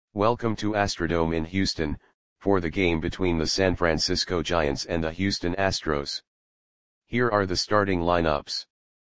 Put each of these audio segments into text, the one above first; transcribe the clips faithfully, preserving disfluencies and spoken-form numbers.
Welcome to Astrodome in Houston, for the game between the San Francisco Giants and the Houston Astros. Here are the starting lineups.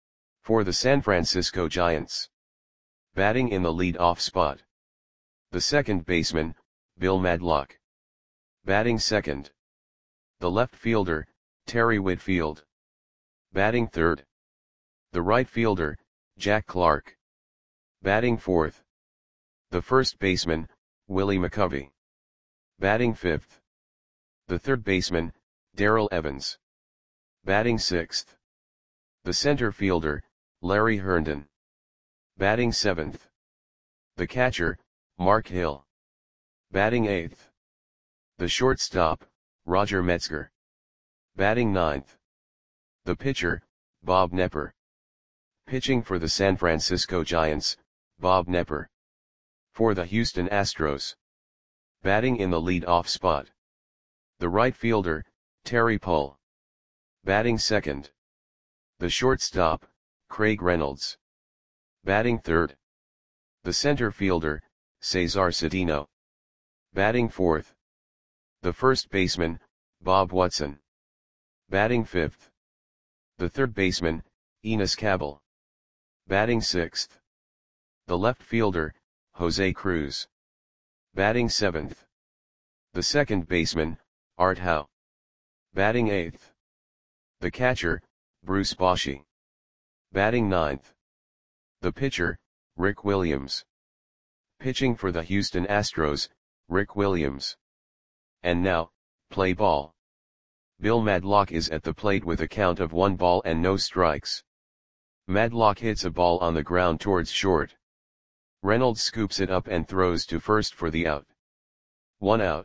For the San Francisco Giants. Batting in the lead-off spot. The second baseman, Bill Madlock. Batting second. The left fielder, Terry Whitfield. Batting third. The right fielder, Jack Clark. Batting fourth. The first baseman, Willie McCovey. Batting fifth. The third baseman, Darrell Evans. Batting sixth. The center fielder, Larry Herndon. Batting seventh. The catcher, Mark Hill. Batting eighth. The shortstop, Roger Metzger. Batting ninth. The pitcher, Bob Knepper. Pitching for the San Francisco Giants, Bob Knepper. For the Houston Astros. Batting in the lead-off spot. The right fielder, Terry Pull. Batting second. The shortstop, Craig Reynolds. Batting third. The center fielder, Cesar Cedeno. Batting fourth. The first baseman, Bob Watson. Batting fifth. The third baseman, Enos Cabell. Batting sixth. The left fielder, Jose Cruz. Batting seventh. The second baseman, Art Howe. Batting eighth. The catcher, Bruce Bochy. Batting ninth. The pitcher, Rick Williams. Pitching for the Houston Astros, Rick Williams. And now, play ball. Bill Madlock is at the plate with a count of one ball and no strikes. Madlock hits a ball on the ground towards short. Reynolds scoops it up and throws to first for the out. One out.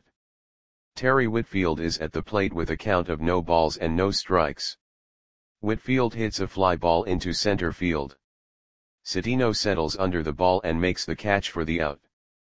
Terry Whitfield is at the plate with a count of no balls and no strikes. Whitfield hits a fly ball into center field. Cedeno settles under the ball and makes the catch for the out.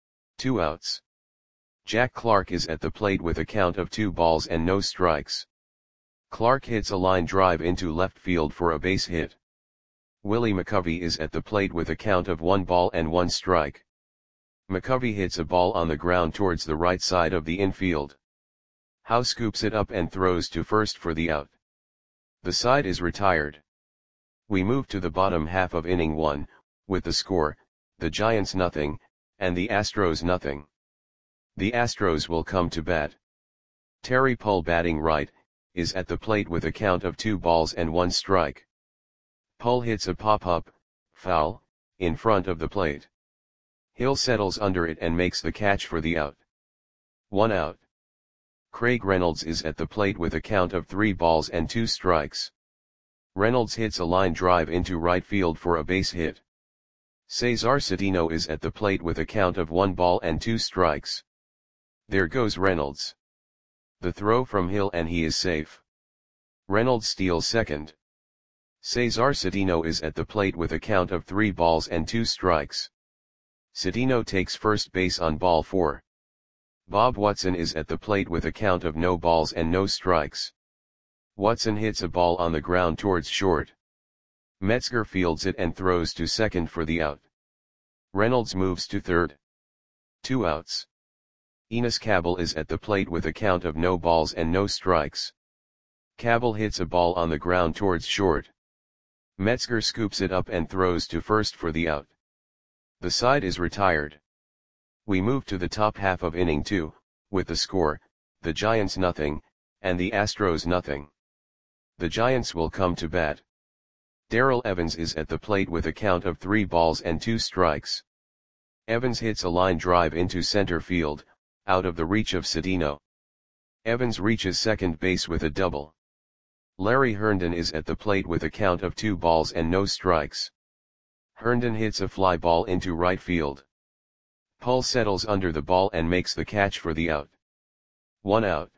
Two outs. Jack Clark is at the plate with a count of two balls and no strikes. Clark hits a line drive into left field for a base hit. Willie McCovey is at the plate with a count of one ball and one strike. McCovey hits a ball on the ground towards the right side of the infield. Howe scoops it up and throws to first for the out. The side is retired. We move to the bottom half of inning one, with the score, the Giants nothing, and the Astros nothing. The Astros will come to bat. Terry Pull, batting right, is at the plate with a count of two balls and one strike. Pull hits a pop-up, foul, in front of the plate. Hill settles under it and makes the catch for the out. One out. Craig Reynolds is at the plate with a count of three balls and two strikes. Reynolds hits a line drive into right field for a base hit. Cesar Cedeno is at the plate with a count of one ball and two strikes. There goes Reynolds. The throw from Hill and he is safe. Reynolds steals second. Cesar Cedeno is at the plate with a count of three balls and two strikes. Cedeno takes first base on ball four. Bob Watson is at the plate with a count of no balls and no strikes. Watson hits a ball on the ground towards short. Metzger fields it and throws to second for the out. Reynolds moves to third. Two outs. Enos Cabell is at the plate with a count of no balls and no strikes. Cabell hits a ball on the ground towards short. Metzger scoops it up and throws to first for the out. The side is retired. We move to the top half of inning two, with the score, the Giants nothing, and the Astros nothing. The Giants will come to bat. Darrell Evans is at the plate with a count of three balls and two strikes. Evans hits a line drive into center field, out of the reach of Cedeno. Evans reaches second base with a double. Larry Herndon is at the plate with a count of two balls and no strikes. Herndon hits a fly ball into right field. Pull settles under the ball and makes the catch for the out. One out.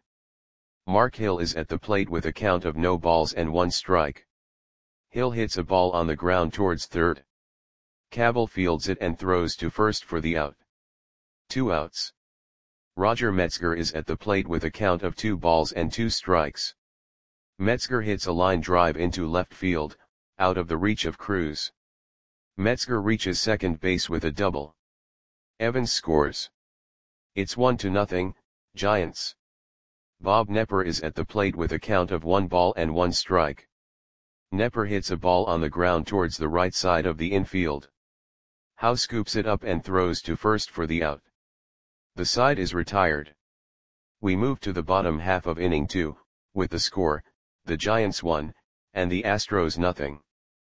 Mark Hill is at the plate with a count of no balls and one strike. Hill hits a ball on the ground towards third. Cabell fields it and throws to first for the out. Two outs. Roger Metzger is at the plate with a count of two balls and two strikes. Metzger hits a line drive into left field, out of the reach of Cruz. Metzger reaches second base with a double. Evans scores. It's one to nothing, Giants. Bob Nepper is at the plate with a count of one ball and one strike. Nepper hits a ball on the ground towards the right side of the infield. Howe scoops it up and throws to first for the out. The side is retired. We move to the bottom half of inning two, with the score, the Giants one, and the Astros nothing.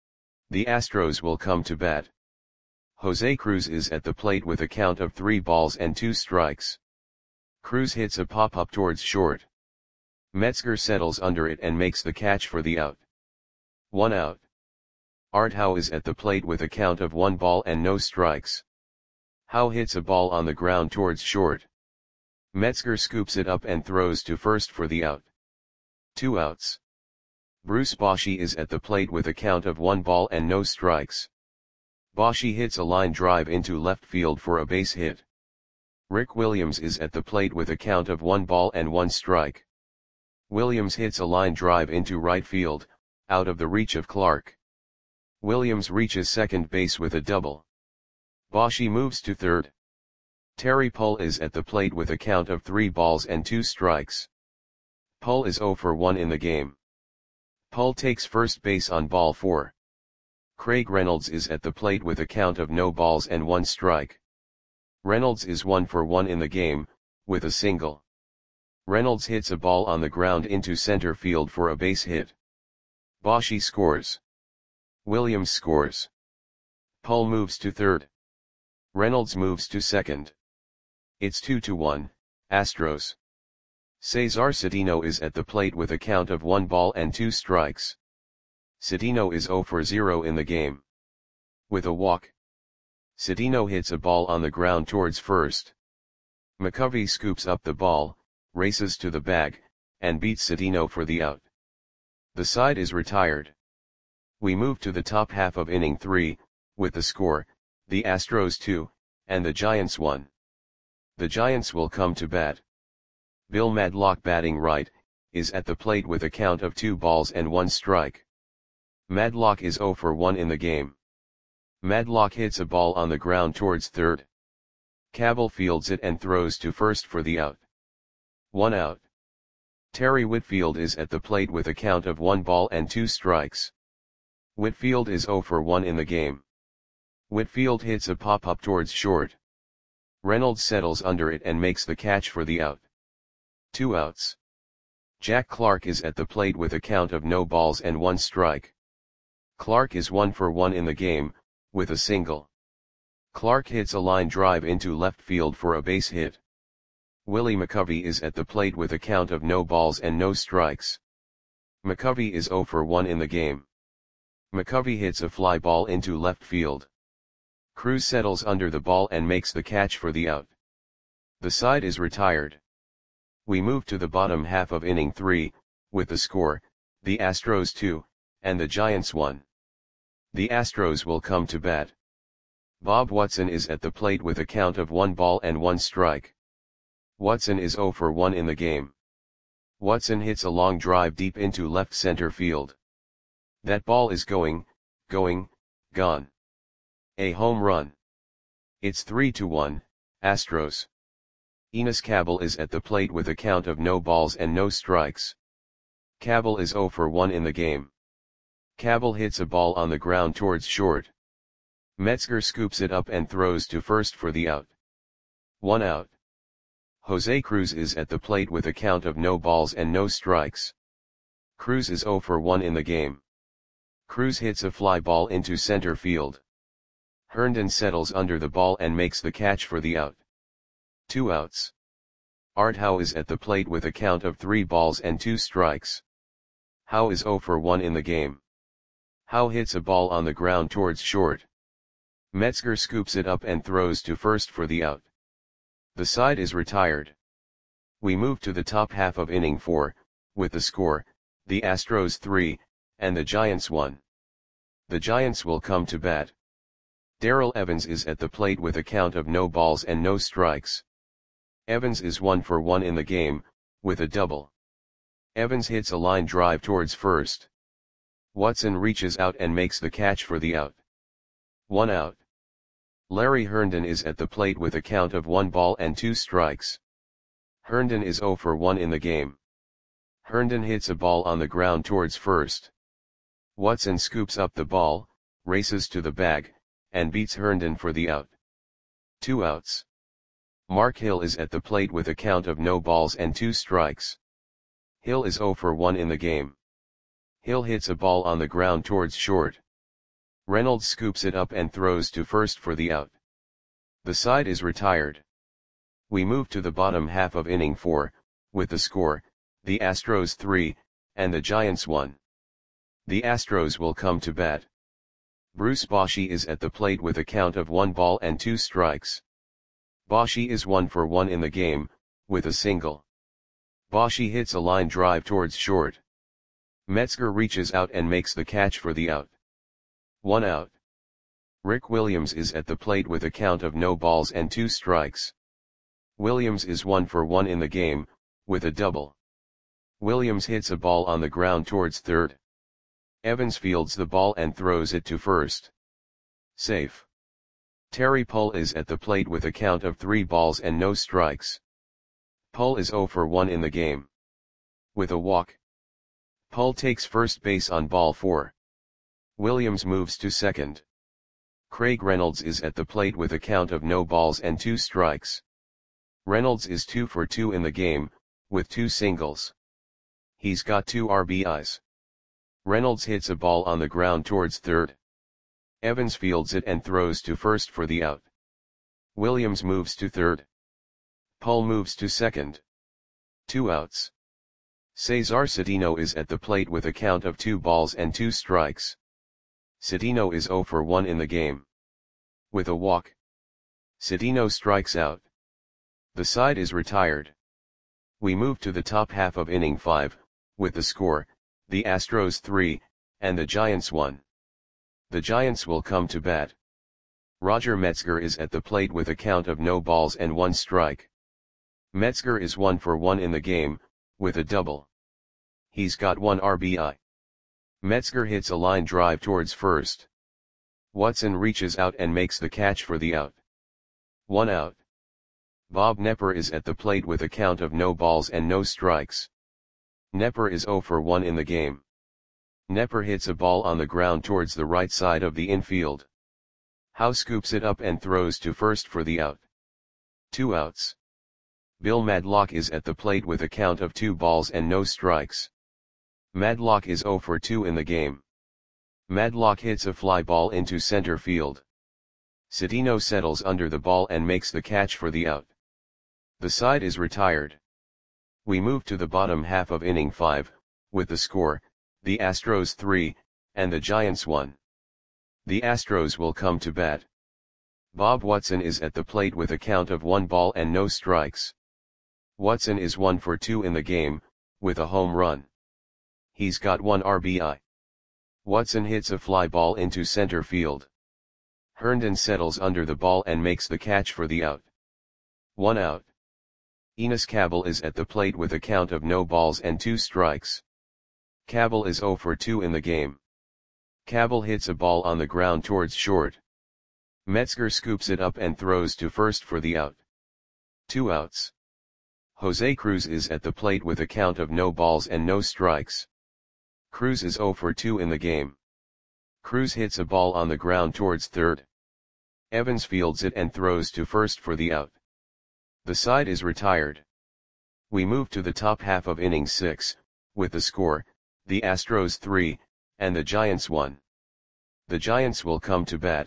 The Astros will come to bat. Jose Cruz is at the plate with a count of three balls and two strikes. Cruz hits a pop-up towards short. Metzger settles under it and makes the catch for the out. One out. Art Howe is at the plate with a count of one ball and no strikes. Howe hits a ball on the ground towards short. Metzger scoops it up and throws to first for the out. Two outs. Bruce Bochy is at the plate with a count of one ball and no strikes. Bochy hits a line drive into left field for a base hit. Rick Williams is at the plate with a count of one ball and one strike. Williams hits a line drive into right field, out of the reach of Clark. Williams reaches second base with a double. Bochy moves to third. Terry Pull is at the plate with a count of three balls and two strikes. Pull is oh for one in the game. Pull takes first base on ball four. Craig Reynolds is at the plate with a count of no balls and one strike. Reynolds is one for one in the game, with a single. Reynolds hits a ball on the ground into center field for a base hit. Bochy scores. Williams scores. Pull moves to third. Reynolds moves to second. It's two to one, Astros. Cesar Cedeno is at the plate with a count of one ball and two strikes. Cedeno is oh for zero in the game. With a walk. Cedeno hits a ball on the ground towards first. McCovey scoops up the ball, races to the bag, and beats Cedeno for the out. The side is retired. We move to the top half of inning three, with the score, the Astros two, and the Giants one. The Giants will come to bat. Bill Madlock, batting right, is at the plate with a count of two balls and one strike. Madlock is oh for one in the game. Madlock hits a ball on the ground towards third. Cabell fields it and throws to first for the out. One out. Terry Whitfield is at the plate with a count of one ball and two strikes. Whitfield is oh for one in the game. Whitfield hits a pop-up towards short. Reynolds settles under it and makes the catch for the out. Two outs. Jack Clark is at the plate with a count of no balls and one strike. Clark is one for one in the game, with a single. Clark hits a line drive into left field for a base hit. Willie McCovey is at the plate with a count of no balls and no strikes. McCovey is oh for one in the game. McCovey hits a fly ball into left field. Cruz settles under the ball and makes the catch for the out. The side is retired. We move to the bottom half of inning three, with the score, the Astros two, and the Giants one. The Astros will come to bat. Bob Watson is at the plate with a count of one ball and one strike. Watson is oh for one in the game. Watson hits a long drive deep into left center field. That ball is going, going, gone. A home run. It's three to one, Astros. Enos Cabell is at the plate with a count of no balls and no strikes. Cabell is oh for one in the game. Cabell hits a ball on the ground towards short. Metzger scoops it up and throws to first for the out. One out. Jose Cruz is at the plate with a count of no balls and no strikes. Cruz is oh for one in the game. Cruz hits a fly ball into center field. Herndon settles under the ball and makes the catch for the out. Two outs. Art Howe is at the plate with a count of three balls and two strikes. Howe is oh for one in the game. Howe hits a ball on the ground towards short. Metzger scoops it up and throws to first for the out. The side is retired. We move to the top half of inning four, with the score, the Astros three, and the Giants one. The Giants will come to bat. Darrell Evans is at the plate with a count of no balls and no strikes. Evans is one for one in the game, with a double. Evans hits a line drive towards first. Watson reaches out and makes the catch for the out. One out. Larry Herndon is at the plate with a count of one ball and two strikes. Herndon is zero for one in the game. Herndon hits a ball on the ground towards first. Watson scoops up the ball, races to the bag, and beats Herndon for the out. Two outs. Mark Hill is at the plate with a count of no balls and two strikes. Hill is zero for one in the game. Hill hits a ball on the ground towards short. Reynolds scoops it up and throws to first for the out. The side is retired. We move to the bottom half of inning four, with the score, the Astros three, and the Giants one. The Astros will come to bat. Bruce Bochy is at the plate with a count of one ball and two strikes. Bochy is one for one in the game, with a single. Bochy hits a line drive towards short. Metzger reaches out and makes the catch for the out. One out. Rick Williams is at the plate with a count of no balls and two strikes. Williams is one for one in the game, with a double. Williams hits a ball on the ground towards third. Evans fields the ball and throws it to first. Safe. Terry Pull is at the plate with a count of three balls and no strikes. Pull is zero for one in the game. With a walk. Pull takes first base on ball four. Williams moves to second. Craig Reynolds is at the plate with a count of no balls and two strikes. Reynolds is two for two in the game, with two singles. He's got two R B Is. Reynolds hits a ball on the ground towards third. Evans fields it and throws to first for the out. Williams moves to third. Pull moves to second. Two outs. Cesar Cedeno is at the plate with a count of two balls and two strikes. Cedeno is zero for one in the game. With a walk. Cedeno strikes out. The side is retired. We move to the top half of inning five, with the score, the Astros three, and the Giants one. The Giants will come to bat. Roger Metzger is at the plate with a count of no balls and one strike. Metzger is one for one in the game, with a double. He's got one R B I. Metzger hits a line drive towards first. Watson reaches out and makes the catch for the out. One out. Bob Knepper is at the plate with a count of no balls and no strikes. Knepper is zero for one in the game. Knepper hits a ball on the ground towards the right side of the infield. Howe scoops it up and throws to first for the out. Two outs. Bill Madlock is at the plate with a count of two balls and no strikes. Madlock is zero for two in the game. Madlock hits a fly ball into center field. Cedeno settles under the ball and makes the catch for the out. The side is retired. We move to the bottom half of inning five, with the score, the Astros three, and the Giants one. The Astros will come to bat. Bob Watson is at the plate with a count of one ball and no strikes. Watson is one for two in the game, with a home run. He's got one R B I. Watson hits a fly ball into center field. Herndon settles under the ball and makes the catch for the out. One out. Enos Cabell is at the plate with a count of no balls and two strikes. Cabell is zero for two in the game. Cabell hits a ball on the ground towards short. Metzger scoops it up and throws to first for the out. Two outs. Jose Cruz is at the plate with a count of no balls and no strikes. Cruz is zero for two in the game. Cruz hits a ball on the ground towards third. Evans fields it and throws to first for the out. The side is retired. We move to the top half of inning six, with the score, the Astros three, and the Giants one. The Giants will come to bat.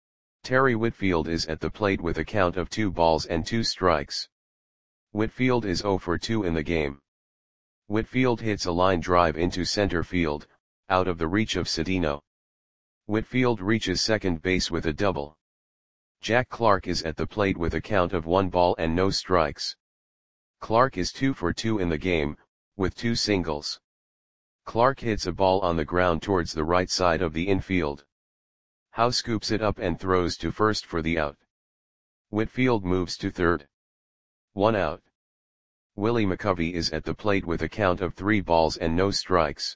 Terry Whitfield is at the plate with a count of two balls and two strikes. Whitfield is zero for two in the game. Whitfield hits a line drive into center field, out of the reach of Cedeno. Whitfield reaches second base with a double. Jack Clark is at the plate with a count of one ball and no strikes. Clark is two for two in the game, with two singles. Clark hits a ball on the ground towards the right side of the infield. Howe scoops it up and throws to first for the out. Whitfield moves to third. One out. Willie McCovey is at the plate with a count of three balls and no strikes.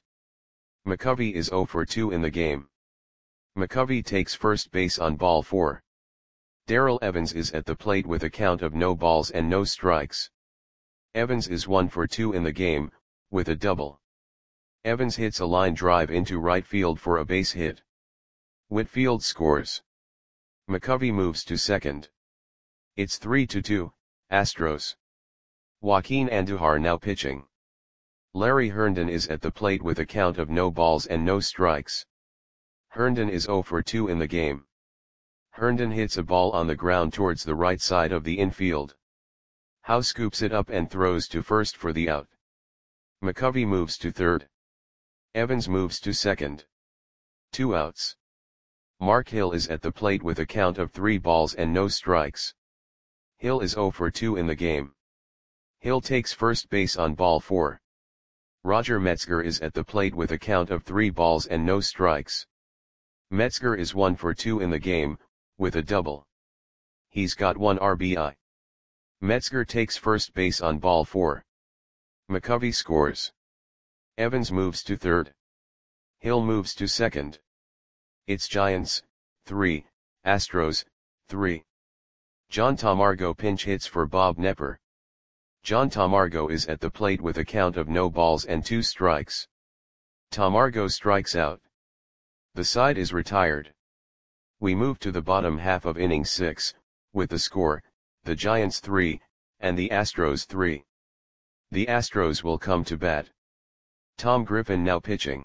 McCovey is zero for two in the game. McCovey takes first base on ball four. Darrell Evans is at the plate with a count of no balls and no strikes. Evans is one for two in the game, with a double. Evans hits a line drive into right field for a base hit. Whitfield scores. McCovey moves to second. It's three to two, Astros. Joaquin Andujar now pitching. Larry Herndon is at the plate with a count of no balls and no strikes. Herndon is zero for two in the game. Herndon hits a ball on the ground towards the right side of the infield. Howe scoops it up and throws to first for the out. McCovey moves to third. Evans moves to second. Two outs. Mark Hill is at the plate with a count of three balls and no strikes. Hill is zero for two in the game. Hill takes first base on ball four. Roger Metzger is at the plate with a count of three balls and no strikes. Metzger is one for two in the game, with a double. He's got one R B I. Metzger takes first base on ball four. McCovey scores. Evans moves to third. Hill moves to second. It's Giants, three, Astros, three. John Tamargo pinch hits for Bob Knepper. John Tamargo is at the plate with a count of no balls and two strikes. Tamargo strikes out. The side is retired. We move to the bottom half of inning six, with the score, the Giants three, and the Astros three. The Astros will come to bat. Tom Griffin now pitching.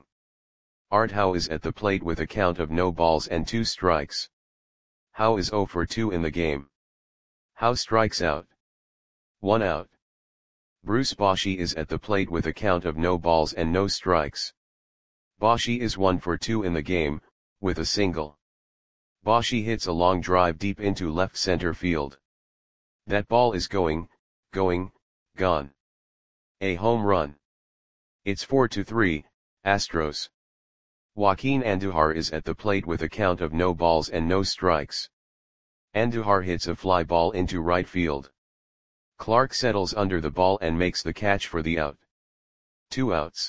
Art Howe is at the plate with a count of no balls and two strikes. Howe is zero for two in the game. Howe strikes out. One out. Bruce Bochy is at the plate with a count of no balls and no strikes. Bochy is one for two in the game, with a single. Bochy hits a long drive deep into left center field. That ball is going, going, gone. A home run. It's four to three, Astros. Joaquin Andujar is at the plate with a count of no balls and no strikes. Andujar hits a fly ball into right field. Clark settles under the ball and makes the catch for the out. Two outs.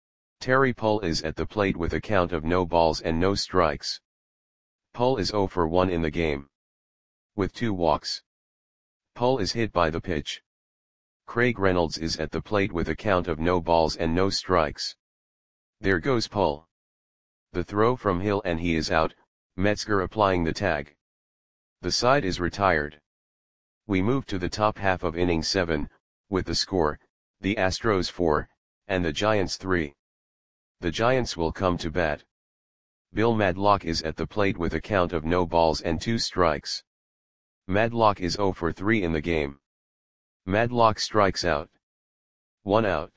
Terry Pull is at the plate with a count of no balls and no strikes. Pull is zero for one in the game. With two walks. Pull is hit by the pitch. Craig Reynolds is at the plate with a count of no balls and no strikes. There goes Pull. The throw from Hill and he is out, Metzger applying the tag. The side is retired. We move to the top half of inning seven, with the score, the Astros four, and the Giants three. The Giants will come to bat. Bill Madlock is at the plate with a count of no balls and two strikes. Madlock is zero for three in the game. Madlock strikes out. One out.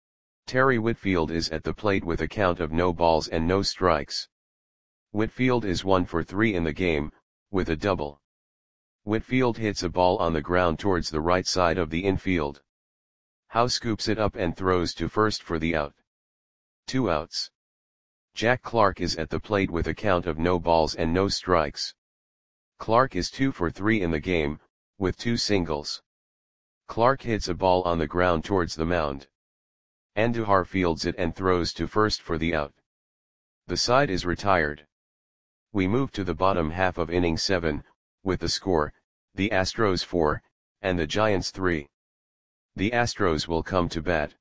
Terry Whitfield is at the plate with a count of no balls and no strikes. Whitfield is one for three in the game, with a double. Whitfield hits a ball on the ground towards the right side of the infield. Howe scoops it up and throws to first for the out. Two outs. Jack Clark is at the plate with a count of no balls and no strikes. Clark is two for three in the game, with two singles. Clark hits a ball on the ground towards the mound. Andujar fields it and throws to first for the out. The side is retired. We move to the bottom half of inning seven, with the score, the Astros four, and the Giants three. The Astros will come to bat.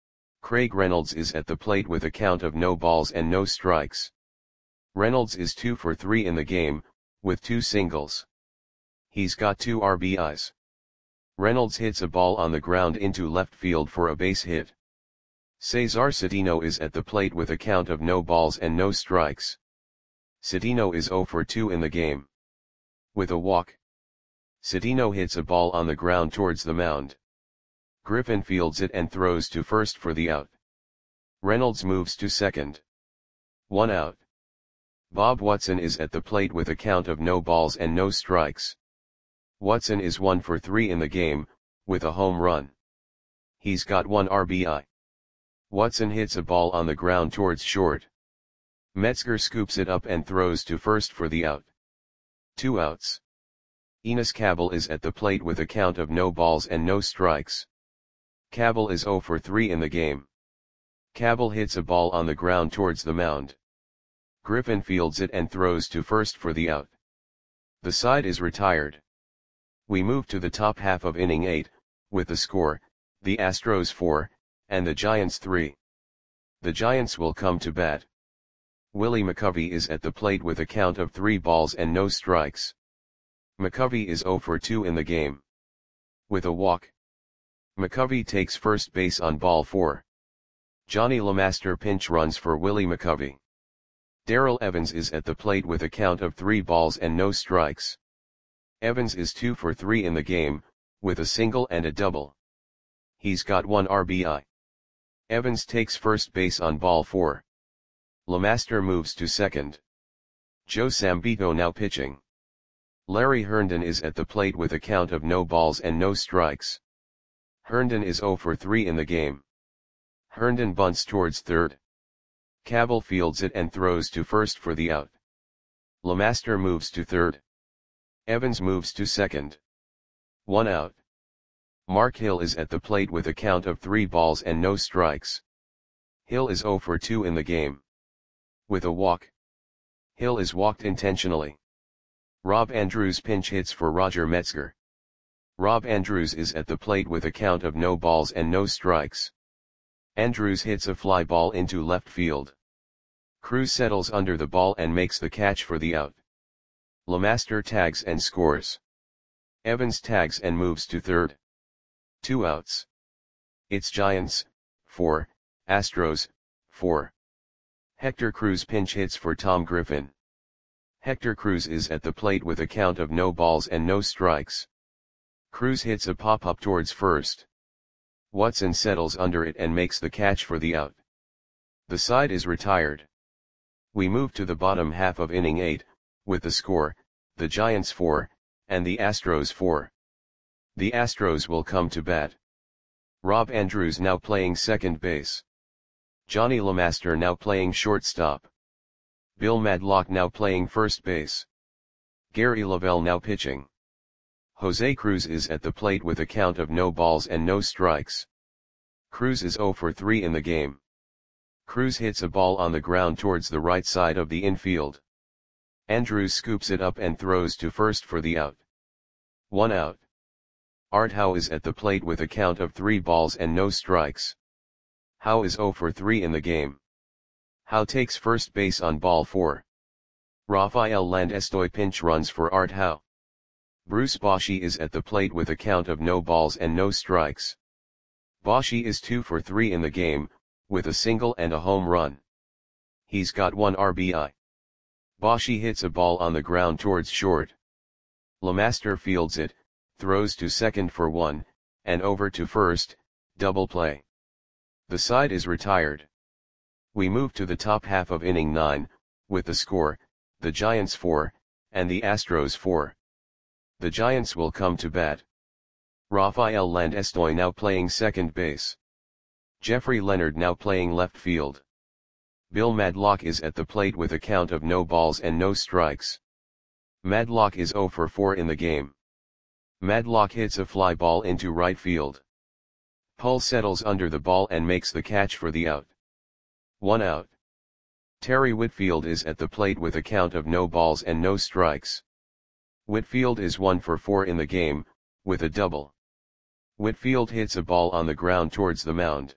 Craig Reynolds is at the plate with a count of no balls and no strikes. Reynolds is two for three in the game, with two singles. He's got two R B Is. Reynolds hits a ball on the ground into left field for a base hit. Cesar Cedeno is at the plate with a count of no balls and no strikes. Cedeno is zero for two in the game. With a walk. Cedeno hits a ball on the ground towards the mound. Griffin fields it and throws to first for the out. Reynolds moves to second. One out. Bob Watson is at the plate with a count of no balls and no strikes. Watson is one for three in the game, with a home run. He's got one R B I. Watson hits a ball on the ground towards short. Metzger scoops it up and throws to first for the out. Two outs. Enos Cabell is at the plate with a count of no balls and no strikes. Cabell is zero for three in the game. Cabell hits a ball on the ground towards the mound. Griffin fields it and throws to first for the out. The side is retired. We move to the top half of inning eight, with the score, the Astros four, and the Giants three. The Giants will come to bat. Willie McCovey is at the plate with a count of three balls and no strikes. McCovey is zero for two in the game. With a walk, McCovey takes first base on ball four. Johnny LeMaster pinch runs for Willie McCovey. Darrell Evans is at the plate with a count of three balls and no strikes. Evans is two for three in the game, with a single and a double. He's got one R B I. Evans takes first base on ball four. LeMaster moves to second. Joe Sambito now pitching. Larry Herndon is at the plate with a count of no balls and no strikes. Herndon is zero for three in the game. Herndon bunts towards third. Cavill fields it and throws to first for the out. LeMaster moves to third. Evans moves to second. One out. Mark Hill is at the plate with a count of three balls and no strikes. Hill is zero for two in the game. With a walk, Hill is walked intentionally. Rob Andrews pinch hits for Roger Metzger. Rob Andrews is at the plate with a count of no balls and no strikes. Andrews hits a fly ball into left field. Cruz settles under the ball and makes the catch for the out. LeMaster tags and scores. Evans tags and moves to third. Two outs. It's Giants, four, Astros, four. Hector Cruz pinch hits for Tom Griffin. Hector Cruz is at the plate with a count of no balls and no strikes. Cruz hits a pop-up towards first. Watson settles under it and makes the catch for the out. The side is retired. We move to the bottom half of inning eight, with the score, the Giants four, and the Astros four. The Astros will come to bat. Rob Andrews now playing second base. Johnny LeMaster now playing shortstop. Bill Madlock now playing first base. Gary Lavelle now pitching. Jose Cruz is at the plate with a count of no balls and no strikes. Cruz is zero for three in the game. Cruz hits a ball on the ground towards the right side of the infield. Andrews scoops it up and throws to first for the out. One out. Art Howe is at the plate with a count of three balls and no strikes. Howe is zero for three in the game. Howe takes first base on ball four. Rafael Landestoy pinch runs for Art Howe. Bruce Bochy is at the plate with a count of no balls and no strikes. Bochy is two for three in the game, with a single and a home run. He's got one R B I. Bochy hits a ball on the ground towards short. LeMaster fields it, throws to second for one, and over to first, double play. The side is retired. We move to the top half of inning nine, with the score, the Giants four, and the Astros four. The Giants will come to bat. Rafael Landestoy now playing second base. Jeffrey Leonard now playing left field. Bill Madlock is at the plate with a count of no balls and no strikes. Madlock is zero for four in the game. Madlock hits a fly ball into right field. Pull settles under the ball and makes the catch for the out. One out. Terry Whitfield is at the plate with a count of no balls and no strikes. Whitfield is one for four in the game, with a double. Whitfield hits a ball on the ground towards the mound.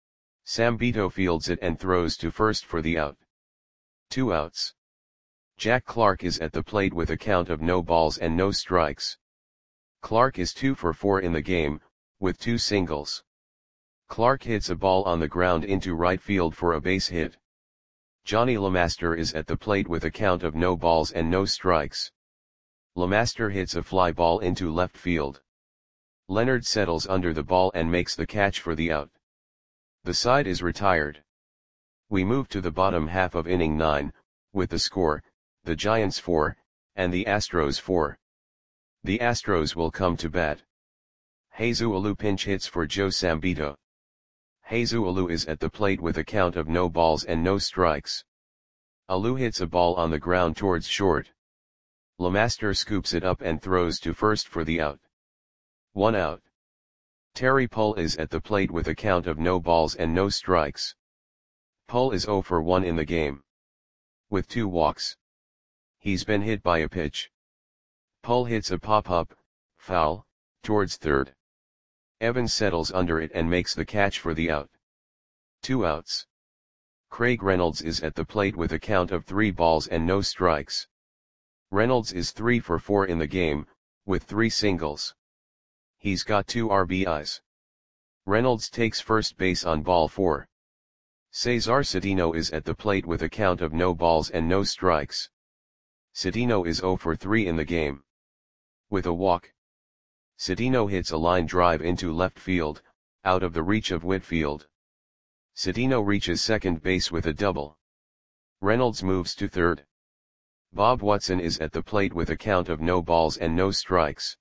Sambito fields it and throws to first for the out. Two outs. Jack Clark is at the plate with a count of no balls and no strikes. Clark is two for four in the game, with two singles. Clark hits a ball on the ground into right field for a base hit. Johnny LeMaster is at the plate with a count of no balls and no strikes. LeMaster hits a fly ball into left field. Leonard settles under the ball and makes the catch for the out. The side is retired. We move to the bottom half of inning nine, with the score, the Giants four, and the Astros four. The Astros will come to bat. Jesus Alou pinch hits for Joe Sambito. Jesus Alou is at the plate with a count of no balls and no strikes. Alou hits a ball on the ground towards short. LeMaster scoops it up and throws to first for the out. One out. Terry Pull is at the plate with a count of no balls and no strikes. Pull is zero for one in the game. With two walks. He's been hit by a pitch. Pull hits a pop-up, foul, towards third. Evans settles under it and makes the catch for the out. Two outs. Craig Reynolds is at the plate with a count of three balls and no strikes. Reynolds is three for four in the game, with three singles. He's got two R B Is. Reynolds takes first base on ball four. Cesar Cedeno is at the plate with a count of no balls and no strikes. Cedeno is zero for three in the game. With a walk, Cedeno hits a line drive into left field, out of the reach of Whitfield. Cedeno reaches second base with a double. Reynolds moves to third. Bob Watson is at the plate with a count of no balls and no strikes.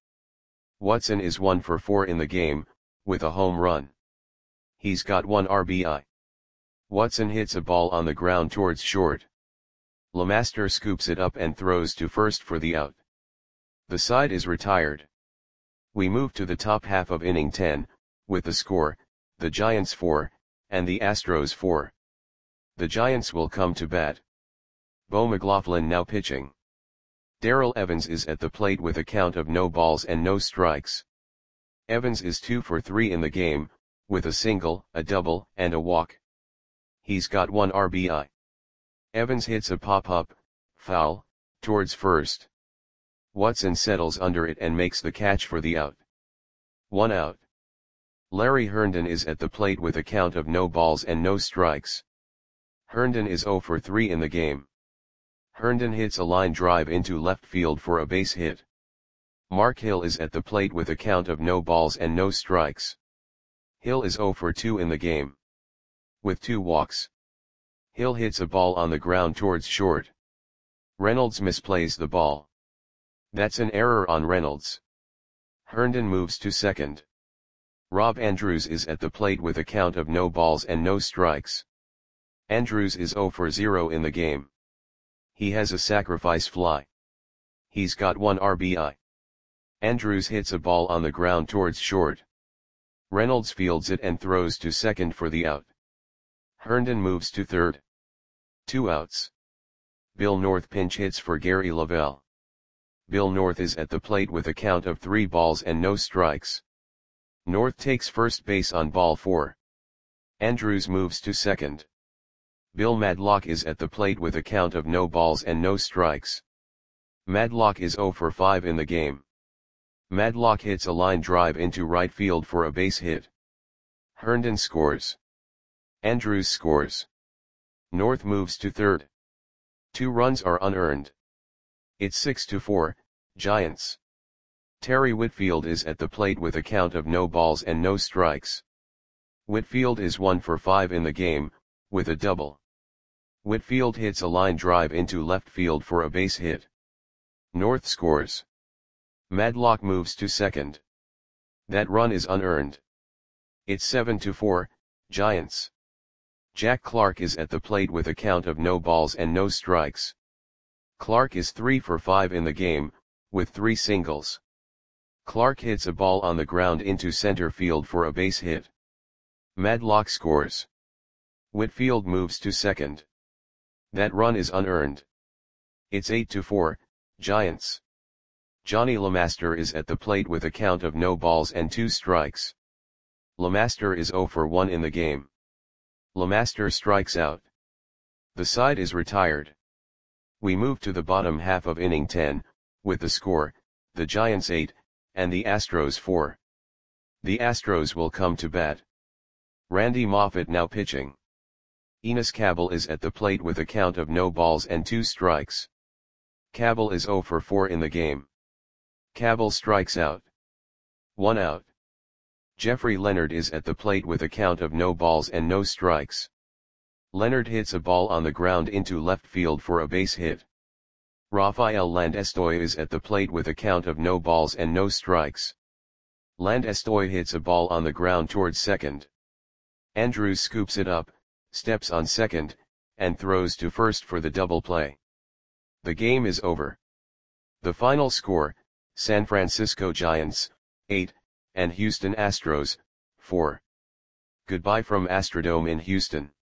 Watson is one for four in the game, with a home run. He's got one R B I. Watson hits a ball on the ground towards short. LeMaster scoops it up and throws to first for the out. The side is retired. We move to the top half of inning ten, with the score, the Giants four, and the Astros four. The Giants will come to bat. Bo McLaughlin now pitching. Darrell Evans is at the plate with a count of no balls and no strikes. Evans is two for three in the game, with a single, a double, and a walk. He's got one R B I. Evans hits a pop-up, foul, towards first. Watson settles under it and makes the catch for the out. One out. Larry Herndon is at the plate with a count of no balls and no strikes. Herndon is zero for three in the game. Herndon hits a line drive into left field for a base hit. Mark Hill is at the plate with a count of no balls and no strikes. Hill is zero for two in the game. With two walks, Hill hits a ball on the ground towards short. Reynolds misplays the ball. That's an error on Reynolds. Herndon moves to second. Rob Andrews is at the plate with a count of no balls and no strikes. Andrews is zero for zero in the game. He has a sacrifice fly. He's got one R B I. Andrews hits a ball on the ground towards short. Reynolds fields it and throws to second for the out. Herndon moves to third. Two outs. Bill North pinch hits for Gary Lavelle. Bill North is at the plate with a count of three balls and no strikes. North takes first base on ball four. Andrews moves to second. Bill Madlock is at the plate with a count of no balls and no strikes. Madlock is zero for five in the game. Madlock hits a line drive into right field for a base hit. Herndon scores. Andrews scores. North moves to third. Two runs are unearned. It's six to four, Giants. Terry Whitfield is at the plate with a count of no balls and no strikes. Whitfield is one for five in the game, with a double. Whitfield hits a line drive into left field for a base hit. North scores. Madlock moves to second. That run is unearned. It's seven to four, Giants. Jack Clark is at the plate with a count of no balls and no strikes. Clark is three for five in the game, with three singles. Clark hits a ball on the ground into center field for a base hit. Madlock scores. Whitfield moves to second. That run is unearned. It's eight to four, Giants. Johnny LeMaster is at the plate with a count of no balls and two strikes. LeMaster is zero for one in the game. LeMaster strikes out. The side is retired. We move to the bottom half of inning ten, with the score, the Giants eight, and the Astros four. The Astros will come to bat. Randy Moffett now pitching. Enos Cabell is at the plate with a count of no balls and two strikes. Cabell is zero for four in the game. Cabell strikes out. One out. Jeffrey Leonard is at the plate with a count of no balls and no strikes. Leonard hits a ball on the ground into left field for a base hit. Rafael Landestoy is at the plate with a count of no balls and no strikes. Landestoy hits a ball on the ground towards second. Andrews scoops it up, steps on second, and throws to first for the double play. The game is over. The final score, San Francisco Giants, eight, and Houston Astros, four. Goodbye from Astrodome in Houston.